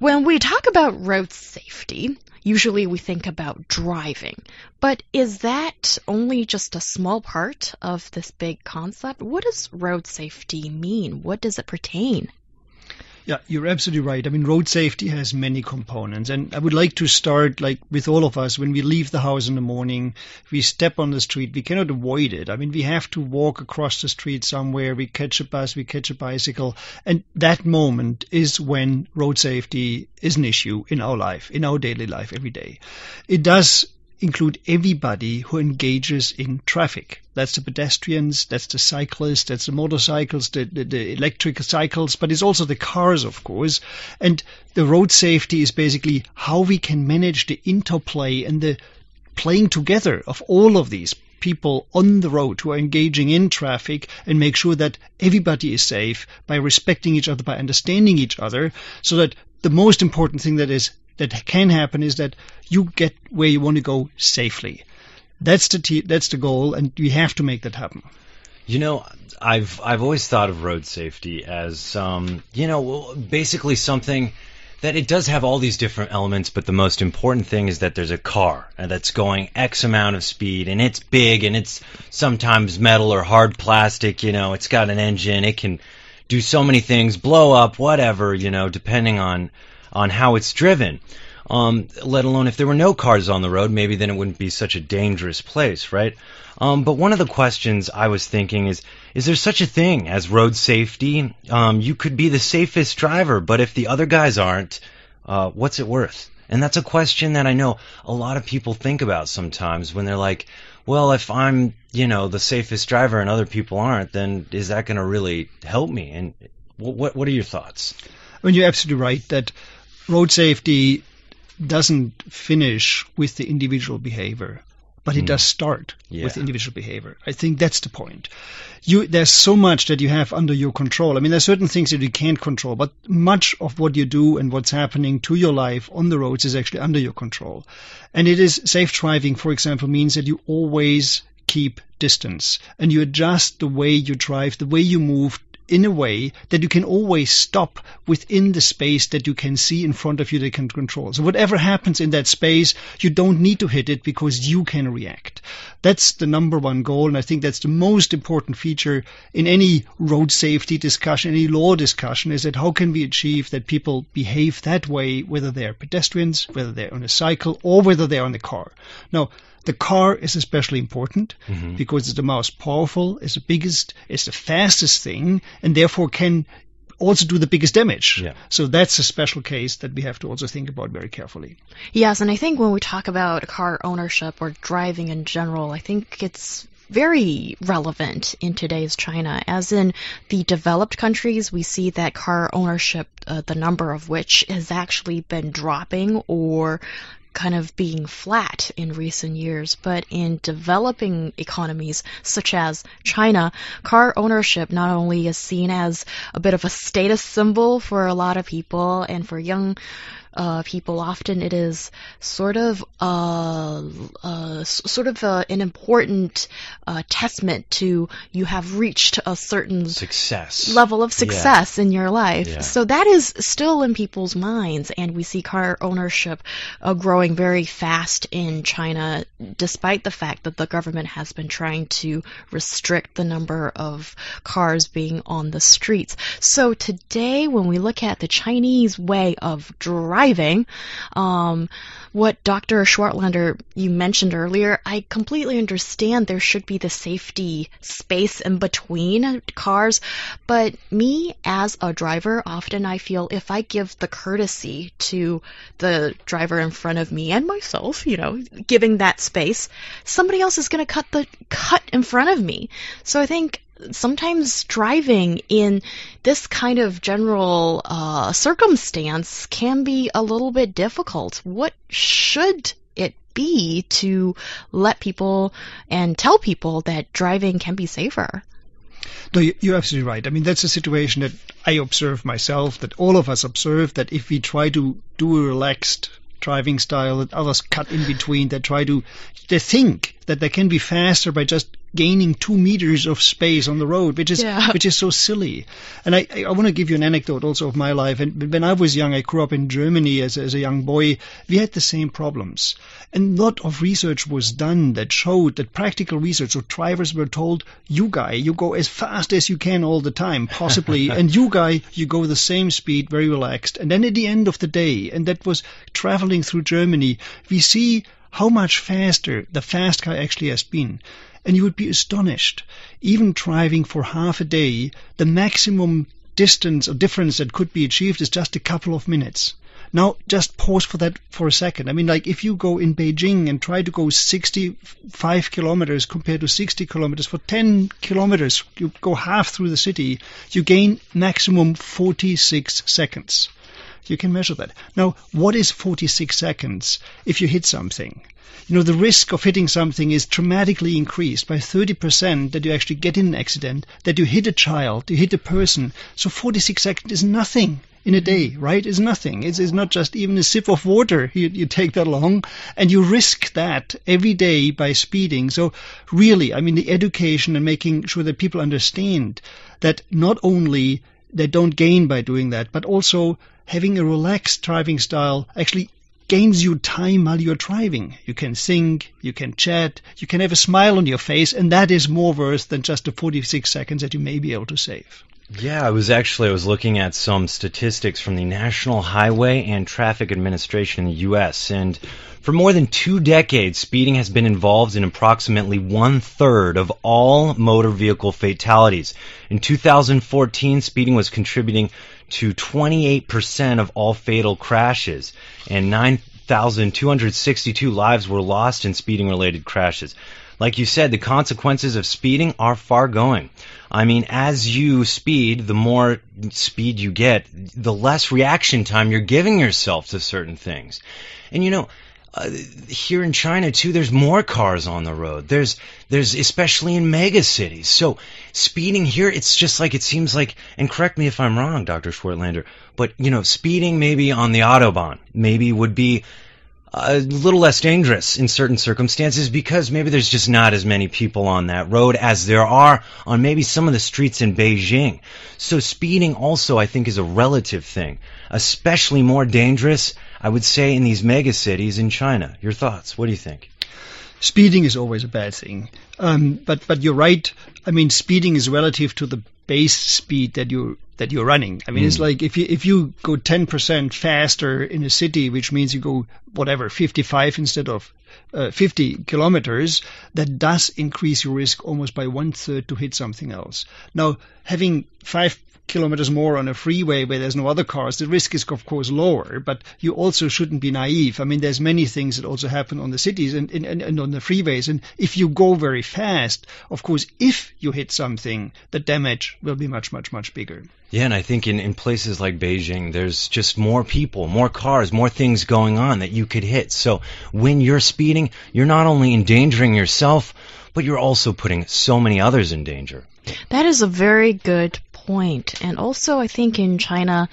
When we talk about road safety, usually we think about driving. But is that only just a small part of this big concept? What does road safety mean? What does it pertain? Yeah, you're absolutely right. I mean, road safety has many components. And I would like to start, like with all of us, when we leave the house in the morning, we step on the street, we cannot avoid it. I mean, we have to walk across the street somewhere, we catch a bus, we catch a bicycle. And that moment is when road safety is an issue in our life, in our daily life every day. It does include everybody who engages in traffic. That's the pedestrians, that's the cyclists, that's the motorcycles, the electric cycles, but it's also the cars, of course. And the road safety is basically how we can manage the interplay and the playing together of all of these people on the road who are engaging in traffic and make sure that everybody is safe by respecting each other, by understanding each other, so that the most important thing that can happen is that you get where you want to go safely. That's the goal, and we have to make that happen. You know, I've always thought of road safety as basically something that it does have all these different elements, but the most important thing is that there's a car that's going X amount of speed, and it's big, and it's sometimes metal or hard plastic. It's got an engine, it can do so many things, blow up, whatever, depending on how it's driven. Let alone if there were no cars on the road, maybe then it wouldn't be such a dangerous place, right? But one of the questions I was thinking is there such a thing as road safety? You could be the safest driver, but if the other guys aren't, what's it worth? And that's a question that I know a lot of people think about sometimes when they're like, well, if I'm, the safest driver and other people aren't, then is that going to really help me? And what are your thoughts? I mean, you're absolutely right that road safety doesn't finish with the individual behavior, but it does start with individual behavior. I think that's the point. There's so much that you have under your control. I mean, there's certain things that you can't control, but much of what you do and what's happening to your life on the roads is actually under your control. And it is safe driving, for example, means that you always keep distance and you adjust the way you drive, the way you move, in a way that you can always stop within the space that you can see in front of you that you can control. So whatever happens in that space, you don't need to hit it because you can react. That's the number one goal, and I think that's the most important feature in any road safety discussion, any law discussion, is that how can we achieve that people behave that way, whether they're pedestrians, whether they're on a cycle, or whether they're on a car. Now, the car is especially important because it's the most powerful, it's the biggest, it's the fastest thing, and therefore can also do the biggest damage. Yeah. So that's a special case that we have to also think about very carefully. Yes, and I think when we talk about car ownership or driving in general, I think it's very relevant in today's China. As in the developed countries, we see that car ownership, the number of which has actually been dropping or kind of being flat in recent years. But in developing economies such as China, car ownership not only is seen as a bit of a status symbol for a lot of people, and for young people, often it is sort of an important testament to you have reached a certain level of success in your life. Yeah. So that is still in people's minds, and we see car ownership growing very fast in China, despite the fact that the government has been trying to restrict the number of cars being on the streets. So today, when we look at the Chinese way of driving, what Dr. Schwartlander, you mentioned earlier, I completely understand there should be the safety space in between cars, but me as a driver, often I feel if I give the courtesy to the driver in front of me and myself, giving that space, somebody else is going to cut in front of me. So I think sometimes driving in this kind of general circumstance can be a little bit difficult. What should it be to let people and tell people that driving can be safer? No, you're absolutely right. I mean, that's a situation that I observe myself, that all of us observe, that if we try to do a relaxed driving style, that others cut in between, they think that they can be faster by just gaining 2 meters of space on the road, which is so silly. And I want to give you an anecdote also of my life. And when I was young, I grew up in Germany as a young boy. We had the same problems. And a lot of research was done that showed that practical research, so drivers were told, you guy, you go as fast as you can all the time, possibly, and you guy, you go the same speed, very relaxed. And then at the end of the day, and that was traveling through Germany, we see how much faster the fast guy actually has been. And you would be astonished. Even driving for half a day, the maximum distance or difference that could be achieved is just a couple of minutes. Now, just pause for that for a second. I mean, like if you go in Beijing and try to go 65 kilometers compared to 60 kilometers, for 10 kilometers, you go half through the city, you gain maximum 46 seconds. You can measure that. Now, what is 46 seconds if you hit something? You know, the risk of hitting something is dramatically increased by 30%, that you actually get in an accident, that you hit a child, you hit a person. So 46 seconds is nothing in a day, right? It's nothing. It's not just even a sip of water you take that long, and you risk that every day by speeding. So really, I mean, the education and making sure that people understand that not only they don't gain by doing that, but also having a relaxed driving style actually gains you time while you're driving. You can think, you can chat, you can have a smile on your face, and that is more worth than just the 46 seconds that you may be able to save. Yeah, I was looking at some statistics from the National Highway and Traffic Administration in the U.S., and for more than 2 decades, speeding has been involved in approximately 1/3 of all motor vehicle fatalities. In 2014, speeding was contributing to 28% of all fatal crashes, and 9,262 lives were lost in speeding-related crashes. Like you said, the consequences of speeding are far-going. I mean, as you speed, the more speed you get, the less reaction time you're giving yourself to certain things. And you know, here in China too, there's more cars on the road. There's especially in mega cities. So speeding here, it's just like, it seems like, and correct me if I'm wrong, Dr. Schwertlander, but you know, speeding maybe on the Autobahn maybe would be a little less dangerous in certain circumstances because maybe there's just not as many people on that road as there are on maybe some of the streets in Beijing. So speeding also, I think, is a relative thing, especially more dangerous, I would say, in these mega cities in China. Your thoughts? What do you think? Speeding is always a bad thing. But you're right. I mean, speeding is relative to the base speed that you're running. I mean, it's like if you go 10% faster in a city, which means you go 55 instead of 50 kilometers, that does increase your risk almost by 1/3 to hit something else. Now, having 5 kilometers more on a freeway where there's no other cars, the risk is of course lower, but you also shouldn't be naive. I mean, there's many things that also happen on the cities and on the freeways, and if you go very fast, of course, if you hit something, the damage will be much, much, much bigger. Yeah, and I think in places like Beijing, there's just more people, more cars, more things going on that you could hit. So when you're speeding, you're not only endangering yourself, but you're also putting so many others in danger. That is a very good point. And also, I think in China,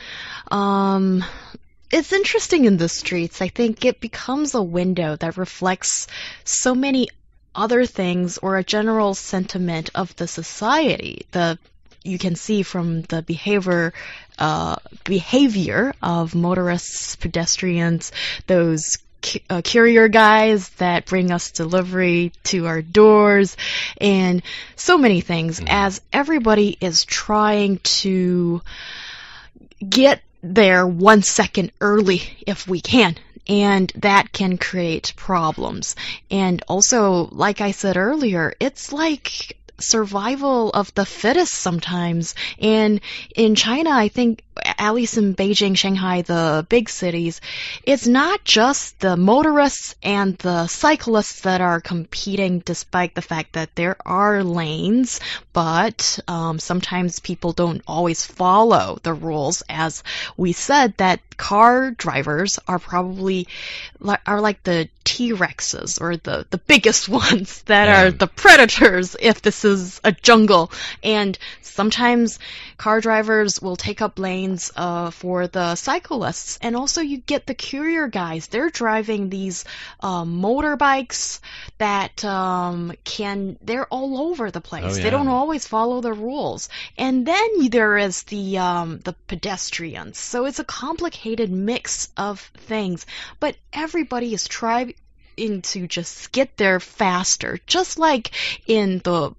it's interesting in the streets. I think it becomes a window that reflects so many other things or a general sentiment of the society. You can see from the behavior of motorists, pedestrians, those courier guys that bring us delivery to our doors, and so many things, as everybody is trying to get there 1 second early if we can. And that can create problems. And also, like I said earlier, it's like survival of the fittest sometimes. And in China, I think, at least in Beijing, Shanghai, the big cities, it's not just the motorists and the cyclists that are competing, despite the fact that there are lanes, but sometimes people don't always follow the rules. As we said, that car drivers are probably like the T-Rexes, or the biggest ones that are the predators if this is a jungle. And sometimes car drivers will take up lanes for the cyclists. And also you get the courier guys. They're driving these motorbikes that they're all over the place. Oh, yeah. They don't always follow the rules. And then there is the pedestrians. So it's a complicated mix of things. But everybody is trying to just get there faster, just like in the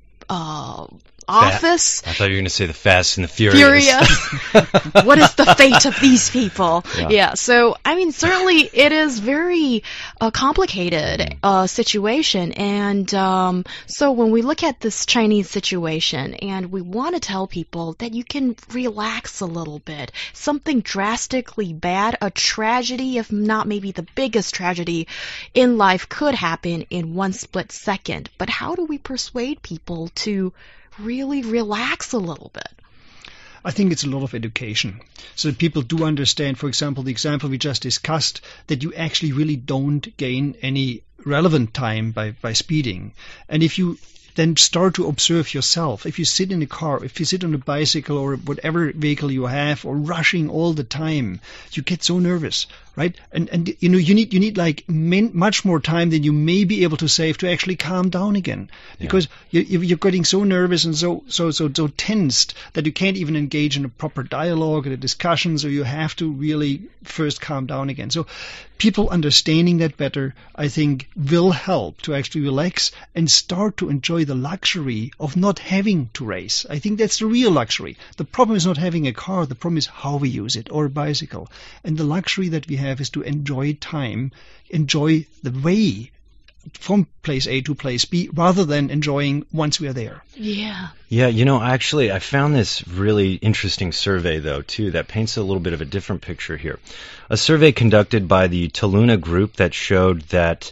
office. I thought you were going to say the Fast and the Furious. What is the fate of these people? Yeah. So, I mean, certainly it is very complicated situation. And so when we look at this Chinese situation and we want to tell people that you can relax a little bit, something drastically bad, a tragedy, if not maybe the biggest tragedy in life could happen in one split second. But how do we persuade people to really relax a little bit? I think it's a lot of education. So that people do understand, for example, the example we just discussed, that you actually really don't gain any relevant time by speeding. And if you then start to observe yourself, if you sit in a car, if you sit on a bicycle or whatever vehicle you have, or rushing all the time, you get so nervous, right? And you know, you need like much more time than you may be able to save to actually calm down again, because you're getting so nervous and so tensed that you can't even engage in a proper dialogue and a discussion. So you have to really first calm down again. So people understanding that better, I think, will help to actually relax and start to enjoy the luxury of not having to race. I think that's the real luxury. The problem is not having a car. The problem is how we use it, or a bicycle. And the luxury that we have is to enjoy time, enjoy the way from place A to place B, rather than enjoying once we are there. Yeah. Yeah, you know, actually, I found this really interesting survey, though, too, that paints a little bit of a different picture here. A survey conducted by the Toluna Group that showed that,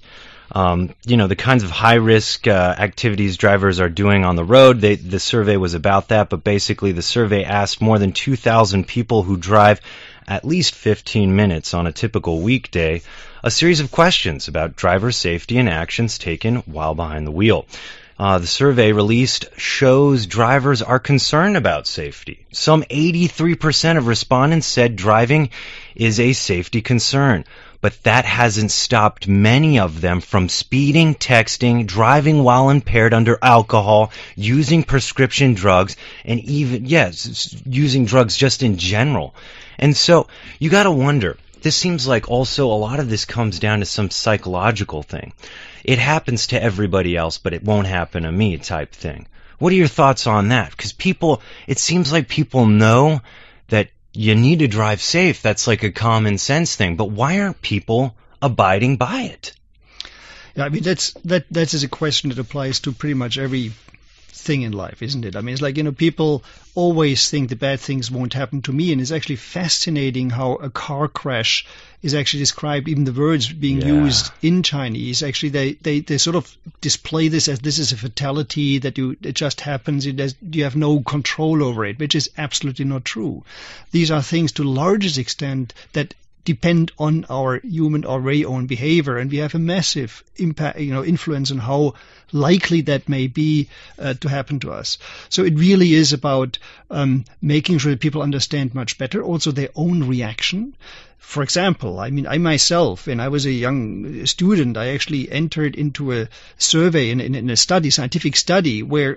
the kinds of high-risk activities drivers are doing on the road. The survey was about that, but basically the survey asked more than 2,000 people who drive at least 15 minutes on a typical weekday a series of questions about driver safety and actions taken while behind the wheel. The survey released shows drivers are concerned about safety. Some 83% of respondents said driving is a safety concern, but that hasn't stopped many of them from speeding, texting, driving while impaired under alcohol, using prescription drugs, and even, using drugs just in general. And so you got to wonder, this seems like also a lot of this comes down to some psychological thing. It happens to everybody else, but it won't happen to me type thing. What are your thoughts on that? Because it seems like people know that you need to drive safe. That's like a common sense thing. But why aren't people abiding by it? Yeah, I mean, that is a question that applies to pretty much every thing in life, isn't it? I mean, it's like, people always think the bad things won't happen to me, and it's actually fascinating how a car crash is actually described, even the words being used in Chinese. Actually, they sort of display this as this is a fatality, that it just happens, you have no control over it, which is absolutely not true. These are things to the largest extent that depend on our very own behavior, and we have a massive impact, influence on how likely that may be to happen to us. So it really is about making sure that people understand much better also their own reaction. For example, I mean, I myself, when I was a young student, I actually entered into a survey in a scientific study, where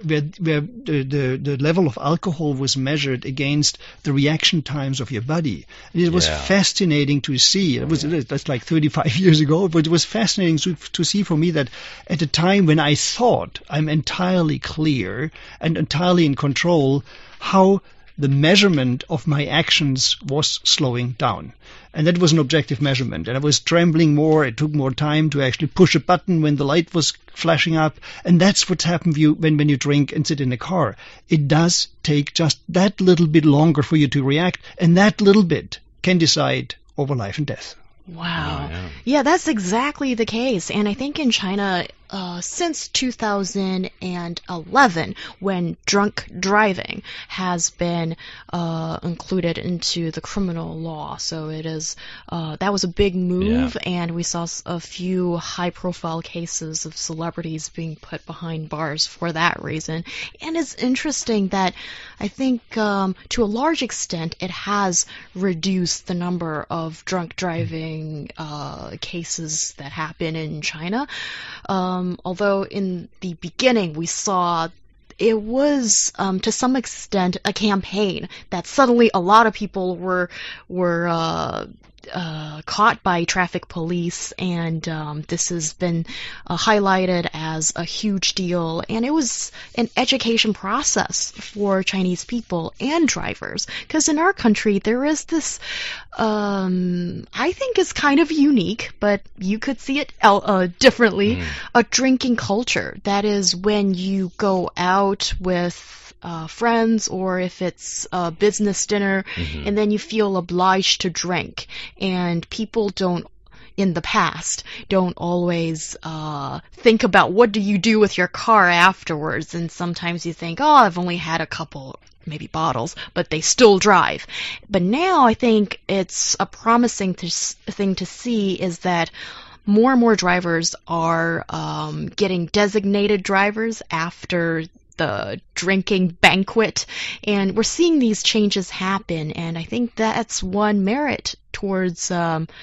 the level of alcohol was measured against the reaction times of your body. And it was fascinating to see. That's like 35 years ago, but it was fascinating to see for me that at a time when I thought I'm entirely clear and entirely in control, how the measurement of my actions was slowing down. And that was an objective measurement. And I was trembling more. It took more time to actually push a button when the light was flashing up. And that's what's happened when you drink and sit in a car. It does take just that little bit longer for you to react. And that little bit can decide over life and death. Wow. Yeah, that's exactly the case. And I think in China, since 2011, when drunk driving has been included into the criminal law. So it is that was a big move, and we saw a few high-profile cases of celebrities being put behind bars for that reason. And it's interesting that I think to a large extent it has reduced the number of drunk driving cases that happen in China. Although in the beginning we saw it was to some extent a campaign that suddenly a lot of people were caught by traffic police, and this has been highlighted as a huge deal, and it was an education process for Chinese people and drivers, because in our country there is this I think is kind of unique, but you could see it differently, a drinking culture. That is when you go out with friends, or if it's a business dinner, and then you feel obliged to drink, and people in the past don't always think about what do you do with your car afterwards, and sometimes you think, oh, I've only had a couple maybe bottles, but they still drive. But now I think it's a promising thing to see is that more and more drivers are getting designated drivers after the drinking banquet, and we're seeing these changes happen, and I think that's one merit towards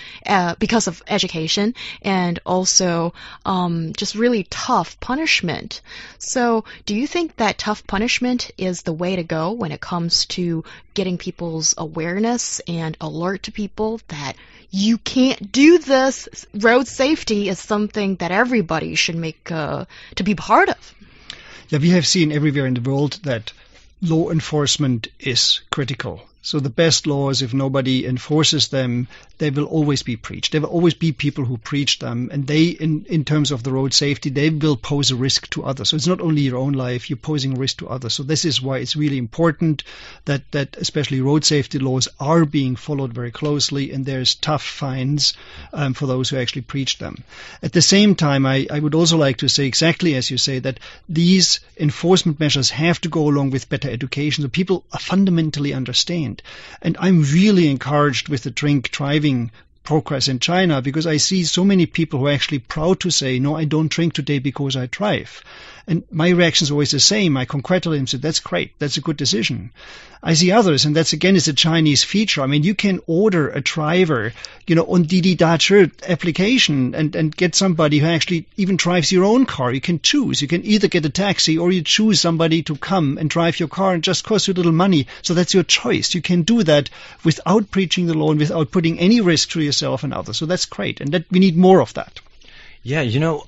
because of education and also just really tough punishment. So do you think that tough punishment is the way to go when it comes to getting people's awareness and alert to people that you can't do this? Road safety is something that everybody should make to be part of. Yeah, we have seen everywhere in the world that law enforcement is critical. So the best laws, if nobody enforces them, they will always be preached. There will always be people who preach them, and they, in terms of the road safety, they will pose a risk to others. So it's not only your own life, you're posing a risk to others. So this is why it's really important that especially road safety laws are being followed very closely, and there's tough fines for those who actually preach them. At the same time, I would also like to say, exactly as you say, that these enforcement measures have to go along with better education, so people fundamentally understand. And I'm really encouraged with the drink driving progress in China, because I see so many people who are actually proud to say, no, I don't drink today because I drive. And my reaction is always the same. I congratulate them and say, that's great, that's a good decision. I see others, and that's again is a Chinese feature. I mean, you can order a driver, on Didi Dachi application and get somebody who actually even drives your own car. You can choose. You can either get a taxi or you choose somebody to come and drive your car and just cost you a little money. So that's your choice. You can do that without breaching the law and without putting any risk to yourself and others. So that's great, and that we need more of that. Yeah,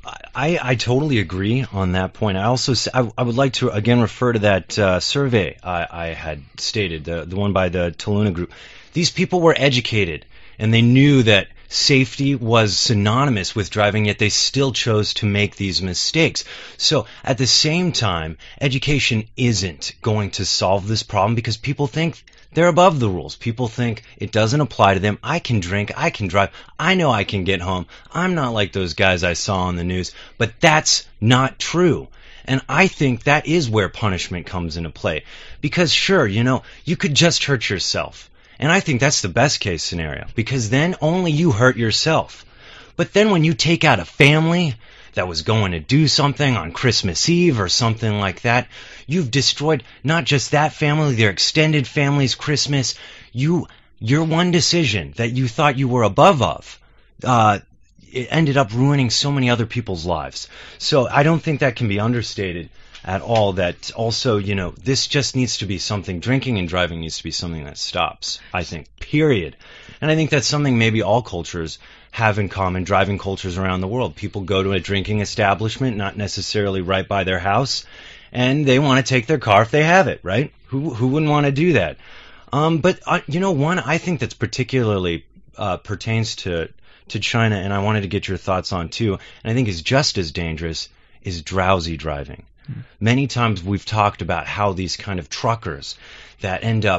I totally agree on that point. I also I would like to again refer to that survey I had stated, the one by the Toluna Group. These people were educated, and they knew that safety was synonymous with driving, yet they still chose to make these mistakes. So at the same time, education isn't going to solve this problem, because people think they're above the rules. People think it doesn't apply to them. I can drink, I can drive, I know I can get home. I'm not like those guys I saw on the news. But that's not true. And I think that is where punishment comes into play. Because sure, you could just hurt yourself. And I think that's the best case scenario, because then only you hurt yourself. But then when you take out a family that was going to do something on Christmas Eve or something like that, you've destroyed not just that family, their extended family's Christmas. Your one decision that you thought you were above of, it ended up ruining so many other people's lives. So I don't think that can be understated at all. That also, this just needs to be something, drinking and driving needs to be something that stops, I think, period. And I think that's something maybe all cultures have in common, driving cultures around the world. People go to a drinking establishment, not necessarily right by their house, and they want to take their car if they have it, right? Who wouldn't want to do that? But one I think that's particularly pertains to China, and I wanted to get your thoughts on too, and I think is just as dangerous, is drowsy driving. Many times we've talked about how these kind of truckers that end up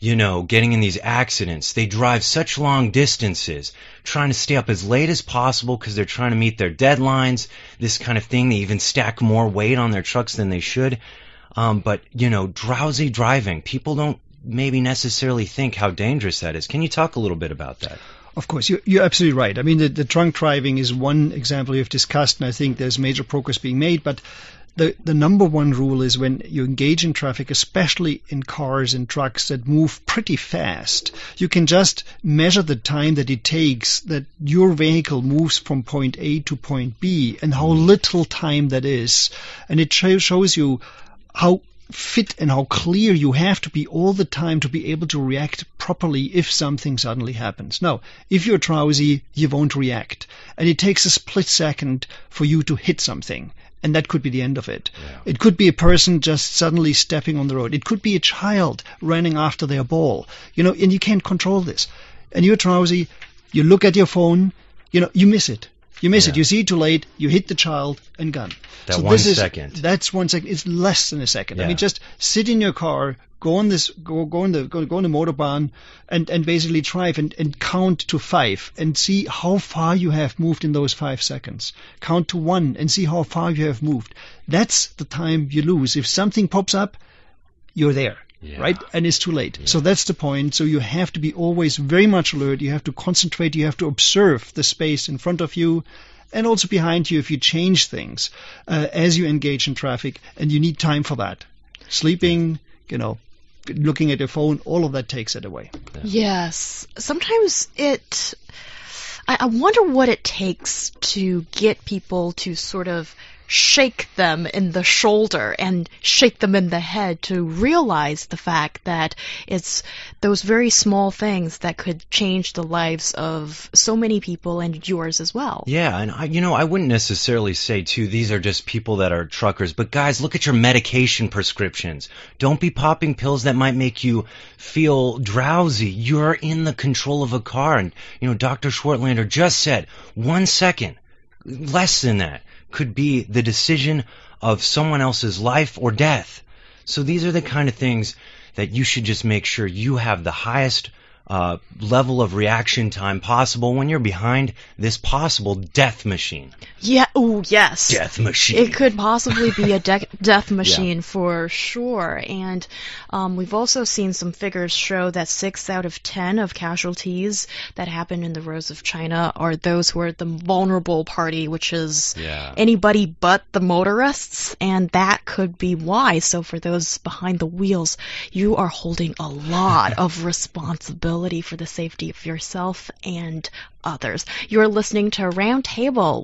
getting in these accidents. They drive such long distances, trying to stay up as late as possible because they're trying to meet their deadlines, this kind of thing. They even stack more weight on their trucks than they should. But drowsy driving, people don't maybe necessarily think how dangerous that is. Can you talk a little bit about that? Of course, you're absolutely right. I mean, the drunk driving is one example you've discussed, and I think there's major progress being made. But the number one rule is when you engage in traffic, especially in cars and trucks that move pretty fast, you can just measure the time that it takes that your vehicle moves from point A to point B and how little time that is. And it shows you how fit and how clear you have to be all the time to be able to react properly if something suddenly happens. Now, if you're drowsy, you won't react. And it takes a split second for you to hit something. And that could be the end of it. Yeah. It could be a person just suddenly stepping on the road. It could be a child running after their ball. And you can't control this. And you're drowsy, you look at your phone, you miss it. You miss it. You see it too late. You hit the child and gone. That's 1 second. That's 1 second. It's less than a second. Yeah. I mean, just sit in your car, go on the Motorbahn, and basically drive and count to 5 and see how far you have moved in those 5 seconds. Count to 1 and see how far you have moved. That's the time you lose. If something pops up, you're there. Yeah. Right? And it's too late. Yeah. So that's the point. So you have to be always very much alert. You have to concentrate. You have to observe the space in front of you and also behind you if you change things as you engage in traffic. And you need time for that. Sleeping, looking at your phone, all of that takes it away. Yeah. Yes. Sometimes I wonder what it takes to get people to sort of shake them in the shoulder and shake them in the head to realize the fact that it's those very small things that could change the lives of so many people and yours as well. Yeah, and I wouldn't necessarily say, too, these are just people that are truckers. But, guys, look at your medication prescriptions. Don't be popping pills that might make you feel drowsy. You're in the control of a car. And, Dr. Schwartlander just said 1 second, less than that, could be the decision of someone else's life or death. So these are the kind of things that you should just make sure you have the highest level of reaction time possible when you're behind this possible death machine. Yeah, oh yes. Death machine. It could possibly be a death machine for sure. And we've also seen some figures show that 6 out of 10 of casualties that happen in the roads of China are those who are the vulnerable party, which is anybody but the motorists. And that could be why. So for those behind the wheels, you are holding a lot of responsibility for the safety of yourself and others. You're listening to Roundtable